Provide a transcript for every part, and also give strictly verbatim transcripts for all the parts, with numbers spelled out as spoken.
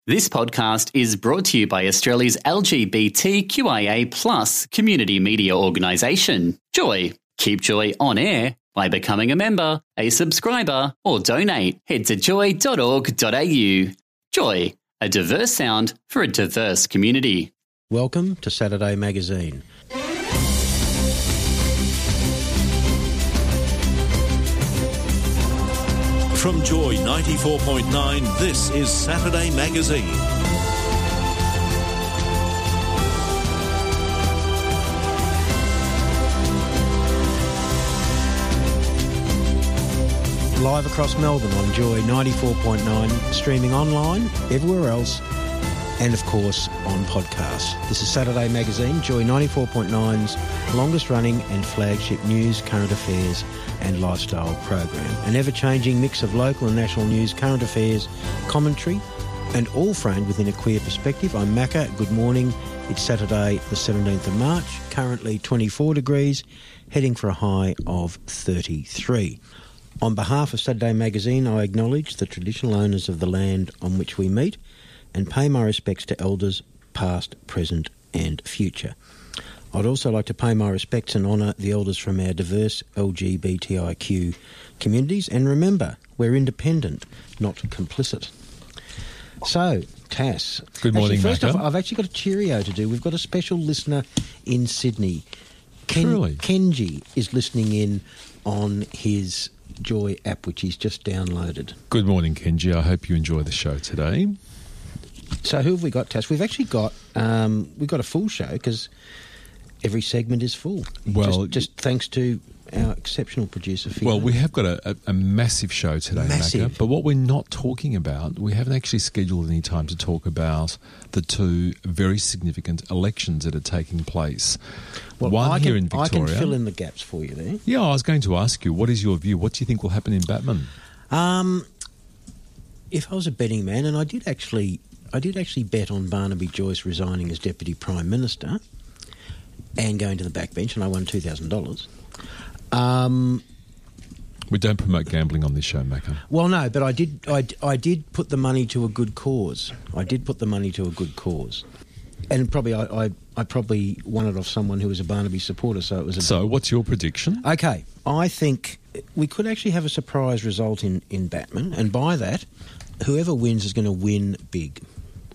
This podcast is brought to you by Australia's L G B T Q I A plus community media organisation, Joy. Keep Joy on air by becoming a member, a subscriber, or donate. Head to joy dot org dot a u. Joy, a diverse sound for a diverse community. Welcome to Saturday Magazine. From Joy ninety-four point nine, this is Saturday Magazine. Live across Melbourne on Joy ninety-four point nine, streaming online, everywhere else, and of course on podcast. This is Saturday Magazine, Joy ninety-four point nine's longest running and flagship news, current affairs and lifestyle program. An ever-changing mix of local and national news, current affairs, commentary, and all framed within a queer perspective. I'm Macca. Good morning. It's Saturday the seventeenth of March, currently twenty-four degrees, heading for a high of thirty-three. On behalf of Saturday Magazine, I acknowledge the traditional owners of the land on which we meet and pay my respects to elders past, present and future. I'd also like to pay my respects and honour the elders from our diverse L G B T I Q communities. And remember, we're independent, not complicit. So, Tass. Good morning, actually, first Macca. off, I've actually got a cheerio to do. We've got a special listener in Sydney. Ken, Truly? Kenji is listening in on his Joy app, which he's just downloaded. Good morning, Kenji. I hope you enjoy the show today. So who have we got, Tass? We've actually got um, we've got a full show because every segment is full. Well, just, just thanks to our exceptional producer, Fiona. Well, we have got a, a, a massive show today, Massive. Macca, but what we're not talking about, we haven't actually scheduled any time to talk about the two very significant elections that are taking place. Well, One I here can, in Victoria. I can fill in the gaps for you there. Yeah, I was going to ask you, what is your view? What do you think will happen in Batman? Um, if I was a betting man, and I did actually, I did actually bet on Barnaby Joyce resigning as Deputy Prime Minister and going to the backbench, and I won two thousand dollars. Um, We don't promote gambling on this show, Macca. well, no, but I did, I, I did put the money to a good cause. I did put the money to a good cause, and probably I, I, I probably won it off someone who was a Barnaby supporter. So it was a So, what's your prediction? Okay, I think we could actually have a surprise result in, in Batman, and by that, whoever wins is going to win big.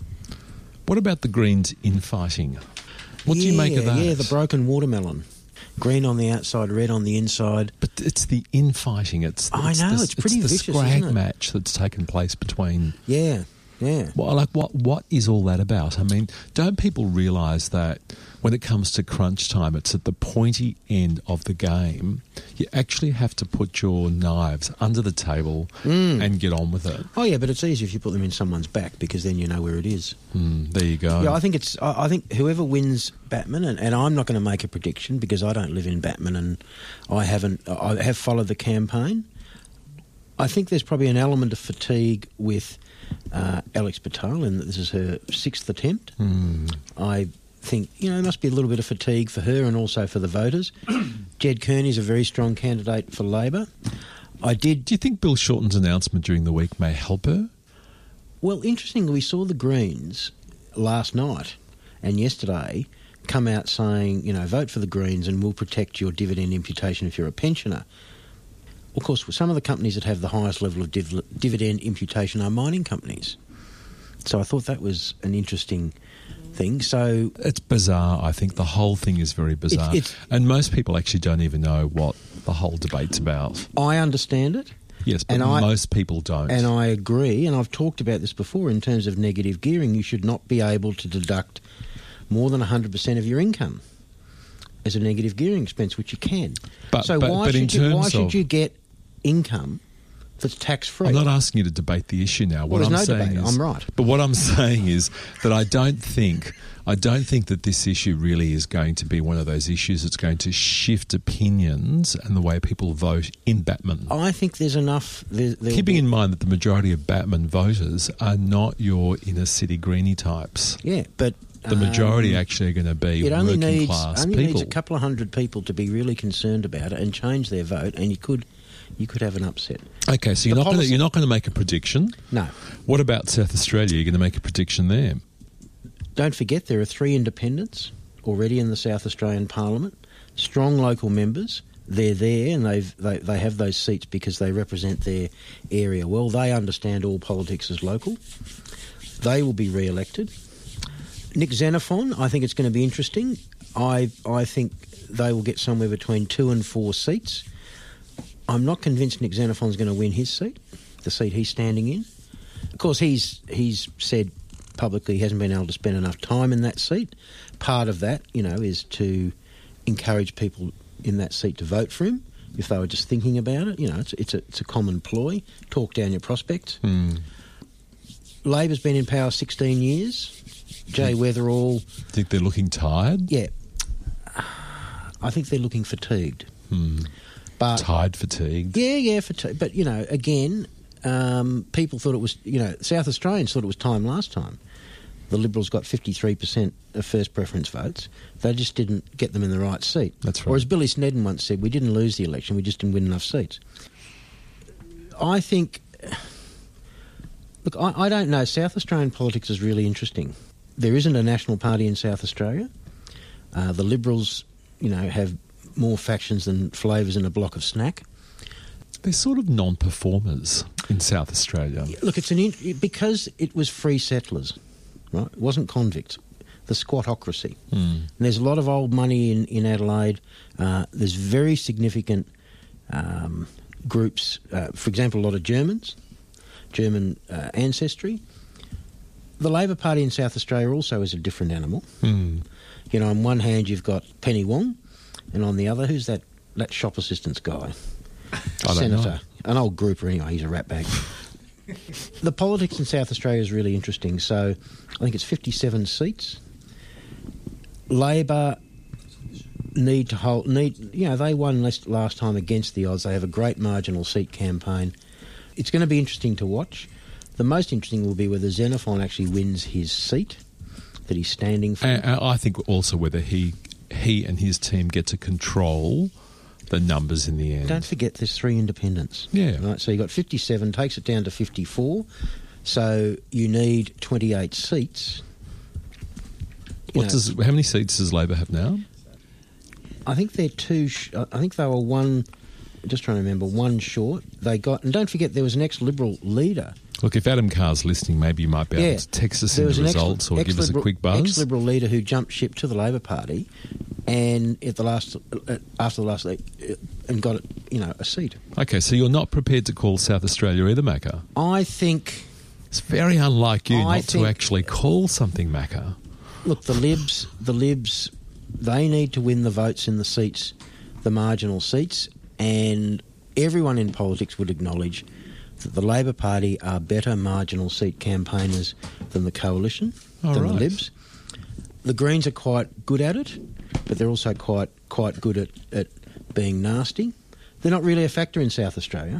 What about the Greens infighting? What yeah, do you make of that? Yeah, the broken watermelon. Green on the outside, red on the inside. But it's the infighting. It's, I it's know, the, it's pretty the vicious, scrag isn't it? match that's taken place between. Yeah, yeah. Well, like what? What is all that about? I mean, don't people realise that when it comes to crunch time, it's at the pointy end of the game. You actually have to put your knives under the table Mm. and get on with it. Oh, yeah, but it's easy if you put them in someone's back because then you know where it is. Mm, there you go. Yeah, I think it's. I, I think whoever wins Batman, and, and I'm not going to make a prediction because I don't live in Batman and I haven't. I have followed the campaign. I think there's probably an element of fatigue with uh, Alex Patel, and this is her sixth attempt. Mm. I think you know there must be a little bit of fatigue for her and also for the voters. Jed Kearney's a very strong candidate for Labor. I did. Do you think Bill Shorten's announcement during the week may help her? Well, interestingly, we saw the Greens last night and yesterday come out saying, you know, vote for the Greens and we'll protect your dividend imputation if you're a pensioner. Of course, some of the companies that have the highest level of div- dividend imputation are mining companies. So I thought that was an interesting thing. So It's bizarre. I think the whole thing is very bizarre. it's- and most people actually don't even know what the whole debate's about. I understand it. Yes, but And I- most people don't. And I agree, and I've talked about this before in terms of negative gearing. You should not be able to deduct more than one hundred percent of your income as a negative gearing expense, which you can. But- so but- why, but in should you, why terms should of- you get income that's tax-free? I'm not asking you to debate the issue now. What Well, I'm there's no saying debate. is, I'm right. But what I'm saying is that I don't think I don't think that this issue really is going to be one of those issues that's going to shift opinions and the way people vote in Batman. I think there's enough... There, there Keeping in mind that the majority of Batman voters are not your inner city greenie types. Yeah, but... The majority um, actually are going to be It only working needs class only people. needs a couple of hundred people to be really concerned about it and change their vote, and you could you could have an upset. Okay, so you're The not going to policy- you're not going to make a prediction. No. What about South Australia? You're going to make a prediction there. Don't forget there are three independents already in the South Australian Parliament, strong local members. They're there and they've, they they have those seats because they represent their area well. They understand all politics is local. They will be re-elected. Nick Xenophon, I think it's going to be interesting. I I think they will get somewhere between two and four seats. I'm not convinced Nick Xenophon's going to win his seat, the seat he's standing in. Of course, he's he's said publicly he hasn't been able to spend enough time in that seat. Part of that, you know, is to encourage people in that seat to vote for him if they were just thinking about it. You know, it's it's a, it's a common ploy. Talk down your prospects. Mm. Labor's been in power sixteen years. Jay Weatherall, Think they're looking tired? yeah, I think they're looking fatigued. Hmm. But Tired, fatigued. yeah, yeah, fatigued. But you know, again, um, people thought it was. You know, South Australians thought it was time last time. The Liberals got fifty-three percent of first preference votes. They just didn't get them in the right seat. That's right. Or as Billy Snedden once said, we didn't lose the election, we just didn't win enough seats. I think... Look, I, I don't know. South Australian politics is really interesting. There isn't a national party in South Australia. Uh, the Liberals, you know, have more factions than flavours in a block of snack. They're sort of non-performers in South Australia. Look, it's an in- because it was free settlers, right? It wasn't convicts. The squatocracy. Mm. And there's a lot of old money in, in Adelaide. Uh, there's very significant um, groups, uh, for example, a lot of Germans, German uh, ancestry. The Labor Party in South Australia also is a different animal. Mm. You know, on one hand you've got Penny Wong, and on the other, who's that, that shop assistance guy? I don't Senator. know. An old grouper anyway, he's a ratbag. The politics in South Australia is really interesting. So I think it's fifty-seven seats. Labor need to hold, need, you know, they won last, last time against the odds. They have a great marginal seat campaign. It's going to be interesting to watch. The most interesting will be whether Xenophon actually wins his seat that he's standing for. And I think also whether he he and his team get to control the numbers in the end. Don't forget there's three independents. Yeah. Right, so you've got fifty-seven, takes it down to fifty-four. So you need twenty-eight seats. You What know, does how many seats does Labor have now? I think they're two. Sh- I think they were one. Just trying to remember, one short. They got, and don't forget there was an ex-Liberal leader. Look, if Adam Carr's listening, maybe you might be able Yeah. to text us There in was the an ex- results or give us a ex-Liberal- quick buzz. Ex-Liberal leader who jumped ship to the Labor Party, and at the last, uh, after the last, uh, and got you know a seat. Okay, so you're not prepared to call South Australia either, Macca? I think. It's very unlike you I not think- to actually call something Macca. Look, the Libs, the Libs, they need to win the votes in the seats, the marginal seats, and everyone in politics would acknowledge that the Labor Party are better marginal seat campaigners than the Coalition, Oh, than right. the Libs. The Greens are quite good at it, but they're also quite quite good at, at being nasty. They're not really a factor in South Australia.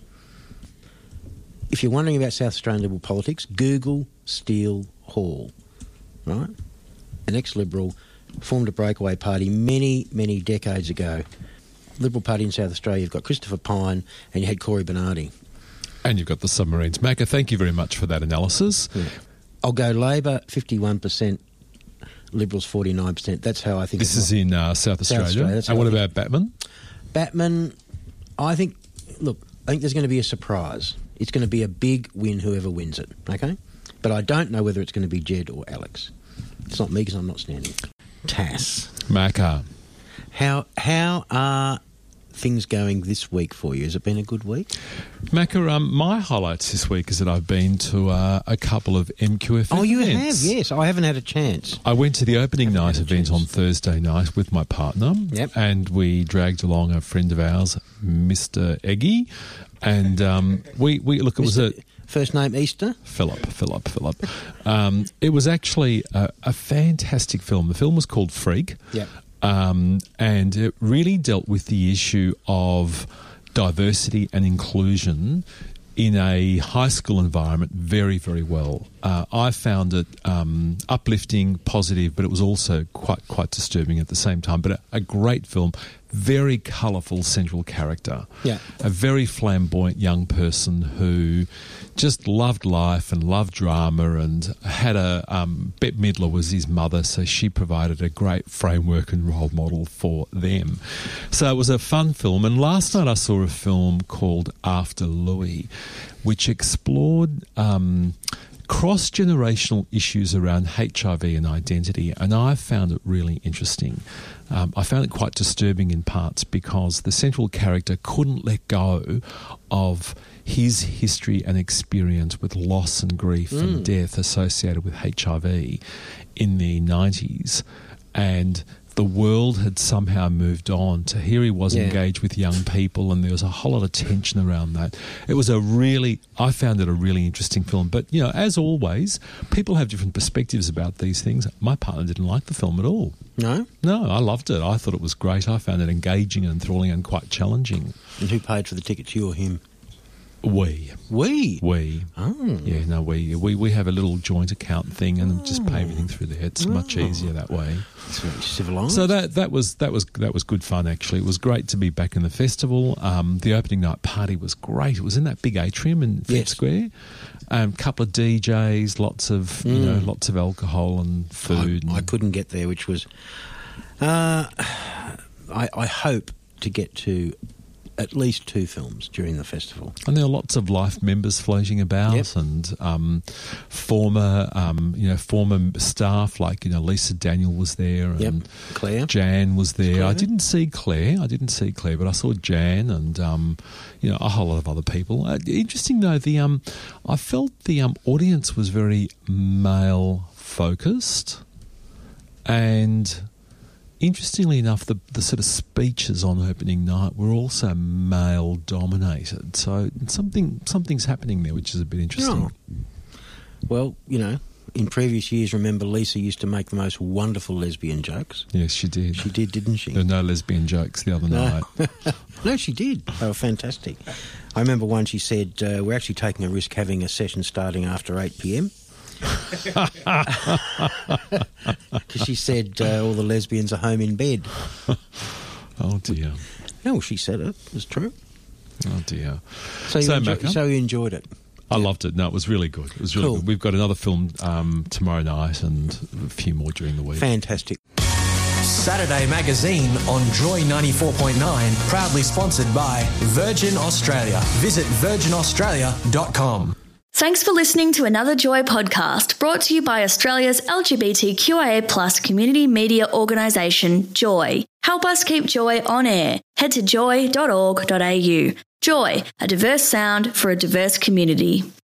If you're wondering about South Australian Liberal politics, Google Steele Hall, right? An ex-Liberal, formed a breakaway party many, many decades ago. Liberal Party in South Australia, you've got Christopher Pyne and you had Corey Bernardi. And you've got the submarines. Macca, thank you very much for that analysis. Yeah. I'll go Labor fifty-one percent, Liberals forty-nine percent. That's how I think This it's is in uh, South Australia. Australia, that's and how what I about Batman? Batman, I think, look, I think there's going to be a surprise. It's going to be a big win, whoever wins it, okay? But I don't know whether it's going to be Jed or Alex. It's not me because I'm not standing. Tass. Macca. How how are things going this week for you? Has it been a good week? Macca, um, my highlights this week is that I've been to uh, a couple of M Q F Oh, you have? events. Yes. I haven't had a chance. I went to the opening Haven't night had a event chance. on Thursday night with my partner. Yep. And we dragged along a friend of ours, Mister Eggy. And um, we, we, look, it was a... First name Easter? Philip, Philip, Philip. Um, it was actually a, a fantastic film. The film was called Freak. Yep. Um, and it really dealt with the issue of diversity and inclusion in a high school environment very, very well. Uh, I found it um, uplifting, positive, but it was also quite quite disturbing at the same time. But a, a great film, very colourful central character. Yeah. A very flamboyant young person who just loved life and loved drama, and had a um, Bette Midler was his mother, so she provided a great framework and role model for them. So it was a fun film. And last night I saw a film called After Louis, which explored um, cross-generational issues around H I V and identity, and I found it really interesting. Um, I found it quite disturbing in parts because the central character couldn't let go of his history and experience with loss and grief mm. and death associated with H I V in the nineties, and the world had somehow moved on to here he was yeah. engaged with young people, and there was a whole lot of tension around that. It was a really, I found it a really interesting film. But, you know, as always, people have different perspectives about these things. My partner didn't like the film at all. No? No, I loved it. I thought it was great. I found it engaging and enthralling and quite challenging. And who paid for the tickets, you or him? We. We? We. Oh. Yeah, no, we. We we have a little joint account thing and oh. just pay everything through there. It's oh. much easier that way. It's very civilised. So that that was that was that was good fun, actually. It was great to be back in the festival. Um, the opening night party was great. It was in that big atrium in Fed yes. Square. A um, couple of D Js, lots of mm. you know, lots of alcohol and food. I, and I couldn't get there, which was uh, I, I hope to get to at least two films during the festival. And there are lots of Life members floating about, yep. and um, former, um, you know, former staff like, you know, Lisa Daniel was there, and yep. Claire. Jan was there. Claire. I didn't see Claire. I didn't see Claire, but I saw Jan and um, you know, a whole lot of other people. Uh, interesting though, the um, I felt the um, audience was very male focused, and interestingly enough, the, the sort of speeches on opening night were also male-dominated. So something something's happening there, which is a bit interesting. Oh. Well, you know, in previous years, remember Lisa used to make the most wonderful lesbian jokes. Yes, she did. She did, didn't she? There were no lesbian jokes the other no. night. No, she did. They were fantastic. I remember one she said, uh, we're actually taking a risk having a session starting after eight p.m. Because she said uh, all the lesbians are home in bed. Oh dear. No, she said it. It was true. Oh dear. So you, so, enjoy, Macca, so you enjoyed it? I yeah. loved it. No, it was really good. It was really cool. good. We've got another film um, tomorrow night and a few more during the week. Fantastic. Saturday Magazine on Joy ninety-four point nine, proudly sponsored by Virgin Australia. Visit virgin australia dot com. Thanks for listening to another Joy podcast brought to you by Australia's L G B T Q I A plus community media organisation, Joy. Help us keep Joy on air. Head to joy dot org dot a u. Joy, a diverse sound for a diverse community.